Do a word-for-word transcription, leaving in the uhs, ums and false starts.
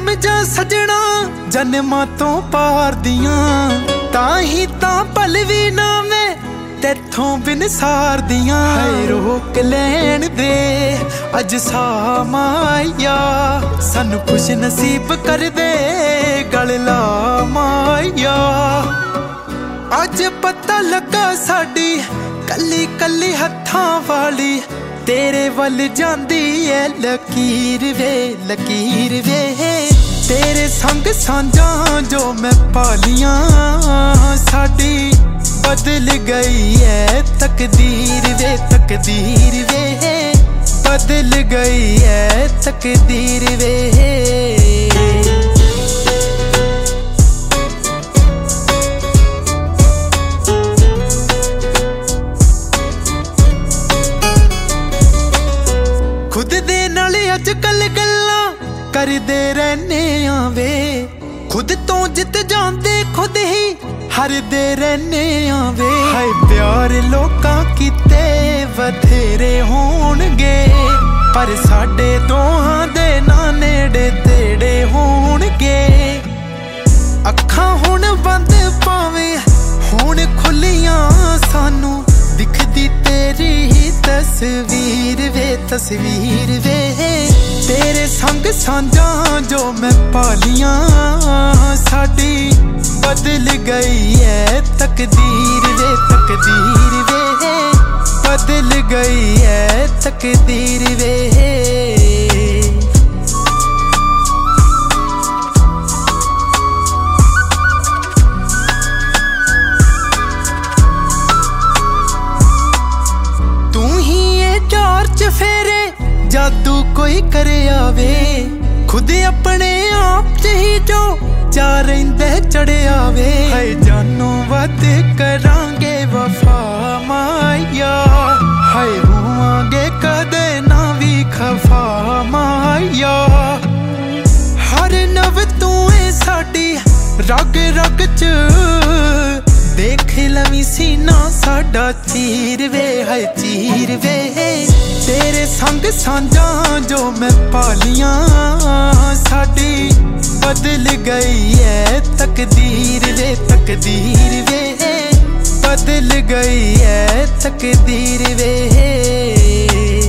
समझा सजना जन्मां तो पार दियां, ताही तां पल भी ना मैं तेथों बिन सार दियां। हाय रोक लैन दे अज सा माया, सानू खुश नसीब कर दे गल ला माया। अज पता लगा साडी कली कली हत्थां वाली तेरे वल जांदी है लकीर वे लकीर वे। तेरे संग सांझा जो मैं पालियां साडी बदल गई है तकदीर वे तकदीर वे, बदल गई है तकदीर वे। खुद दे नाल अजकल गल्लां करदे रहने आ वे, खुद तो जित जांदे खुद ही हारदे रहने आ वे। हाय प्यार लोकां कीते बथेरे होणगे, पर साडे दोहां दे ना नेड़े तेड़े होणगे। अखां हुण बंद भावें हुण खुलियां सानू दिखदी तेरी ही तस्वीर वे तस्वीर वे। तेरे संग सांझा जो मैं पालियां साडी बदल गई है तकदीर वे तकदीर वे, बदल गई है तकदीर वे। फेरे जादू कोई करे आवे, खुद अपने आप च ही जो जा रहिंदे चढ़े आवे। हाय जानो वध करांगे वफा माया, हाय होवांगे कदे ना भी खफा माया। हर नव तू है साडी रग रग च देख लवी सीना साडा चीर वे हाय चीर वे। तेरे संग सांझा जो मैं पालियां साडी बदल गई है तकदीर वे तकदीर वे, बदल गई है तकदीर वे।